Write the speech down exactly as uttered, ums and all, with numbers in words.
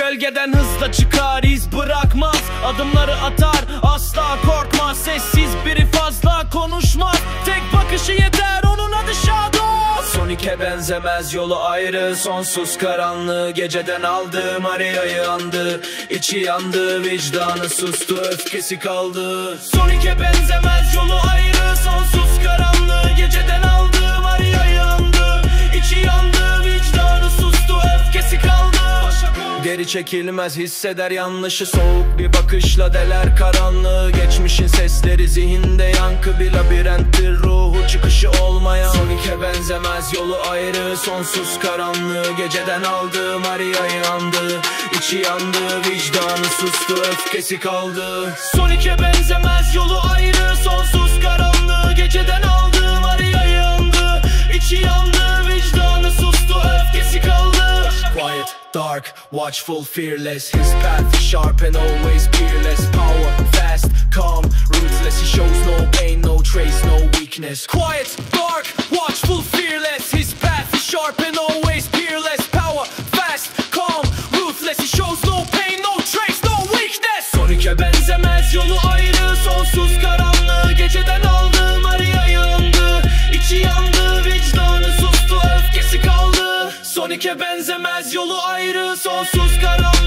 gölgeden hızla çıkar, iz bırakmaz, adımları atar, asla korkmaz. Sessiz biri fazla konuşmaz, tek bakışı yeter, onun adı Shadow. Sonic'e benzemez, yolu ayrı, sonsuz karanlığı. Geceden aldı, Maria'yı andı, içi yandı, vicdanı sustu, öfkesi kaldı. Sonic'e benzemez, yolu ayrı, sonsuz karanlığı. Geceden aldı, Maria'yı andı, içi yandı, vicdanı sustu, öfkesi kaldı. Geri çekilmez, hisseder yanlışı, soğuk bir bakışla deler karanlığı. Geçmişin sesleri zihinde yankı, bir labirenttir ruhu, çıkışı olmayan. Sonic'e benzemez, yolu ayrı, sonsuz karanlığı. Geceden aldı, Maria'yı andı, içi yandı, vicdanı sustu, öfkesi kaldı. Sonic'e benzemez, yolu ayrı, sonsuz karanlığı. Geceden aldı, Maria'yı andı, içi yandı, vicdanı sustu, öfkesi kaldı. Quiet, dark, watchful, fearless. His path is sharp and always peerless. Power, fast, calm, ruthless. He shows no pain, no trace, no weakness. Quiet, dark, watchful, fearless. His path is sharp and always peerless. Power, fast, calm, ruthless. He shows no pain, no trace, no weakness. Sonic'e benzemez, yolu ayrı, sonsuz karanlığı. Geceden aldı, Maria'yı andı, içi yandı, vicdanı sustu, öfkesi kaldı. Sonic'e benzemez, yolu ayrı, sonsuz karanlığı.